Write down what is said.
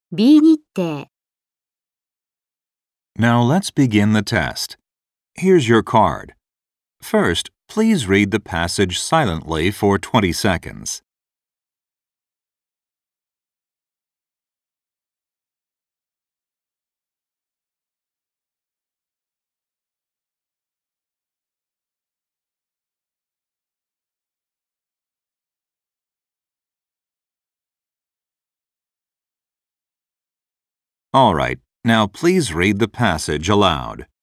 B 日程、 Now let's begin the test. Here's your card. First, please read the passage silently for 20 seconds. All right, now please read the passage aloud.